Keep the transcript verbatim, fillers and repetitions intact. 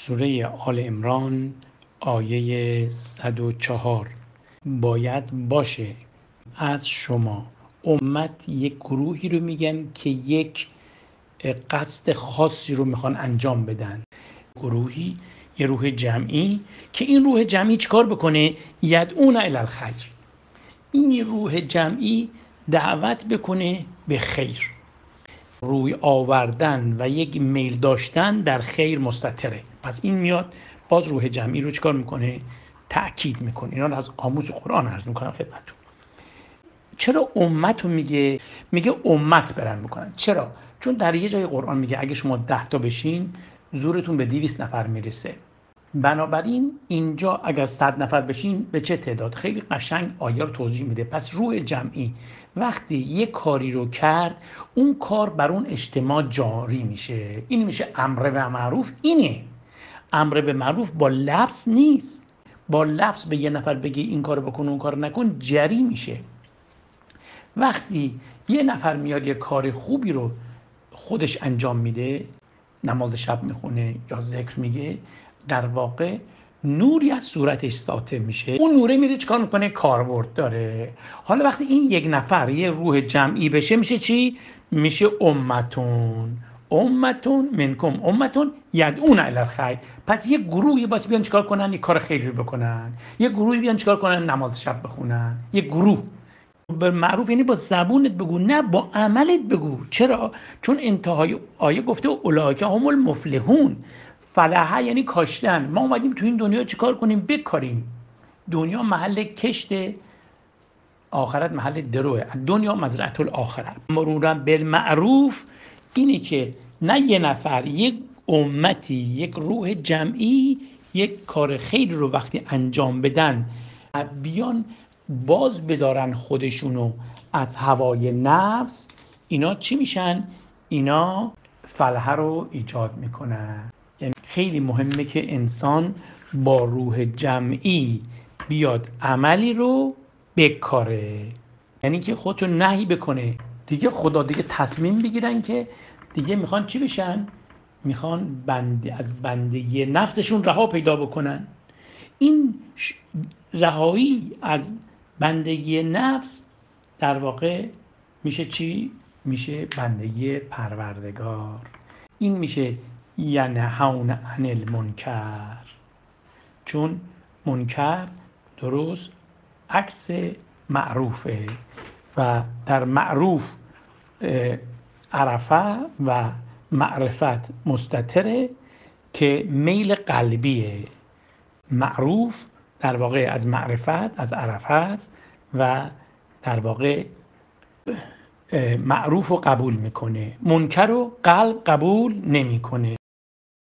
سوره آل عمران آیه صد و چهار باید باشه از شما امت یک گروهی رو میگن که یک قصد خاصی رو میخوان انجام بدن، گروهی یه روح جمعی که این روح جمعی چیکار بکنه؟ یدعون الی الخیر، این روح جمعی دعوت بکنه به خیر، روی آوردن و یک میل داشتن در خیر مستتره. پس این میاد باز روح جمعی رو چیکار میکنه؟ تأکید میکنه. اینا رو از قاموس قرآن عرض میکنم خدمتتون. چرا امت رو میگه؟ میگه امت برن میکنن. چرا؟ چون در یه جای قرآن میگه اگه شما ده تا بشین زورتون به دویست نفر میرسه. بنابراین اینجا اگر صد نفر بشین به چه تعداد؟ خیلی قشنگ آیه رو توضیح میده. پس روح جمعی وقتی یک کاری رو کرد اون کار بر اون اجتماع جاری میشه. این میشه امر به معروف. اینه امر به معروف با لفظ نیست. با لفظ به یه نفر بگی این کارو بکن اون کارو نکن جری میشه. وقتی یه نفر میاد یه کار خوبی رو خودش انجام میده، نماز شب میخونه یا ذکر میگه، در واقع نوری از صورتش ساطع میشه. اون نوره میره چیکار میکنه؟ کاربرد داره. حالا وقتی این یک نفر یه روح جمعی بشه میشه چی؟ میشه امتون امتون منکم امتون یدعون الی الخیر. پس یه گروهی باز بیان چیکار کنن؟ یه کار خیری بکنن. یه گروهی بیان چیکار کنن؟ نماز شب بخونن. یه گروه به معروف یعنی با زبونت بگو، نه با عملت بگو. چرا؟ چون انتهای آیه گفته اولئک هم المفلحون. فلحه یعنی کاشتن. ما اومدیم تو این دنیا چیکار کنیم؟ بکاریم. دنیا محل کشت، آخرت محل دروه. دنیا مزرعه الاخره. مرورا بالمعروف اینه که نه یه نفر، یک امتی، یک روح جمعی یک کار خیر رو وقتی انجام بدن بیان باز بدارن خودشونو از هوای نفس، اینا چی میشن؟ اینا فلاح رو ایجاد میکنن. یعنی خیلی مهمه که انسان با روح جمعی بیاد عملی رو بکاره، یعنی که خودشو نهی بکنه. دیگه خدا دیگه تصمیم بگیرن که دیگه میخوان چی بشن؟ میخوان بنده از بندگی نفسشون رها پیدا بکنن. این رهایی از بندگی نفس در واقع میشه چی؟ میشه بندگی پروردگار. این میشه ینهون عن المنکر، چون منکر درست عکس معروفه و در معروف عرفه و معرفت مستتره که میل قلبیه. معروف در واقع از معرفت، از عرفه است و در واقع معروف رو قبول میکنه، منکر رو قلب قبول نمیکنه.